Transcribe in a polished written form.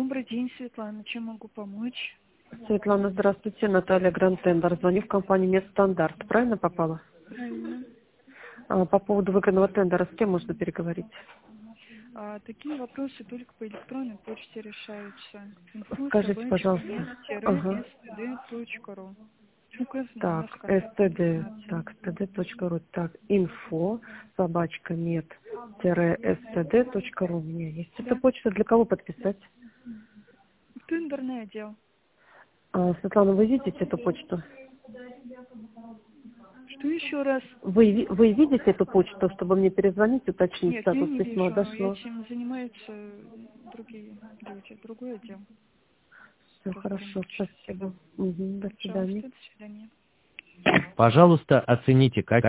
Добрый день, Светлана. Чем могу помочь? Светлана, здравствуйте. Наталья Гранд-Тендер. Звоню в компанию Медстандарт. Правильно попала? Правильно. По поводу выгодного тендера с кем можно переговорить? Такие вопросы только по электронной почте решаются. Скажите, пожалуйста. Ага. info@std.ru. Указано у вас Так, контактная std, информация. так, std.ru, так, info, _med-std.ru. У меня есть эта Да. почта. Для кого подписать? Тендерный отдел. Светлана, вы видите эту почту? Что еще раз? Вы видите эту почту, чтобы мне перезвонить, уточнить, Нет, я статус не письма вижу. дошло? Этим занимаются другие люди, другой отдел. Все хорошо, Разберемся. спасибо. До свидания. Пожалуйста, до свидания. Пожалуйста, оцените качество